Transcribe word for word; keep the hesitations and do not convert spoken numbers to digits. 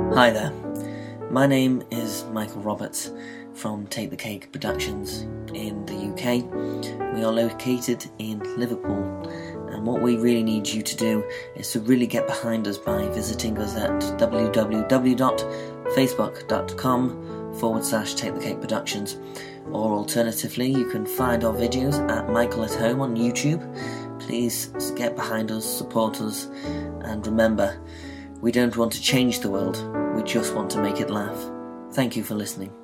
Hi there, my name is Michael Roberts from Take the Cake Productions in the U K. We are located in Liverpool, and what we really need you to do is to really get behind us by visiting us at www.facebook.com forward slash Take the Cake Productions, or alternatively you can find our videos at Michael at Home on YouTube. Please get behind us, support us, and remember, we don't want to change the world, we just want to make it laugh. Thank you for listening.